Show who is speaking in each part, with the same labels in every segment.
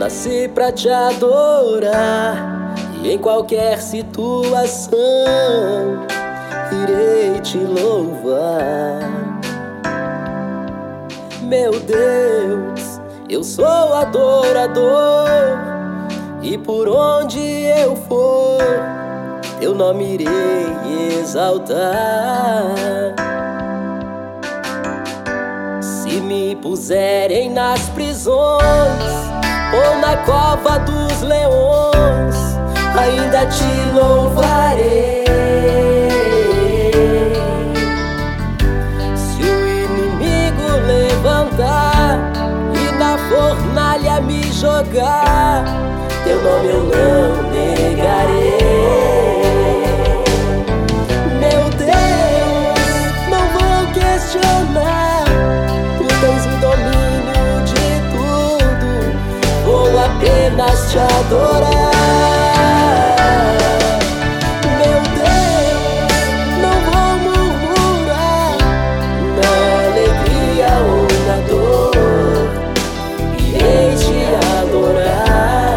Speaker 1: nasci pra te adorar, e em qualquer situação irei te louvar. Meu Deus, eu sou adorador, e por onde eu for, teu nome irei exaltar. Se me puserem nas prisões ou na cova dos leões, ainda te louvarei. Se o inimigo levantar e na fornalha me jogar, teu nome eu não negarei. Meu Deus, não vou questionar, tu tens o domínio de tudo, vou apenas te adorar. Meu Deus, não vou murmurar, na alegria ou na dor, irei te adorar.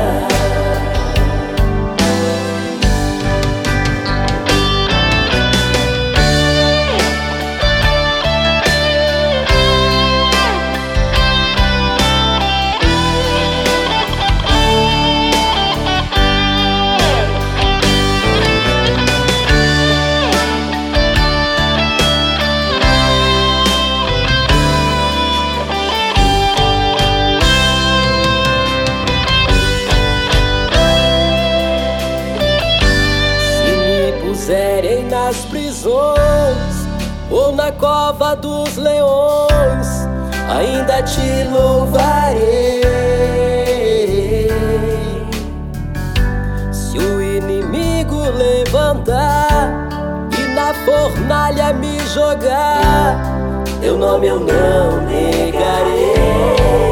Speaker 1: Puserem nas prisões ou na cova dos leões, ainda te louvarei. Se o inimigo levantar e na fornalha me jogar, teu nome eu não negarei.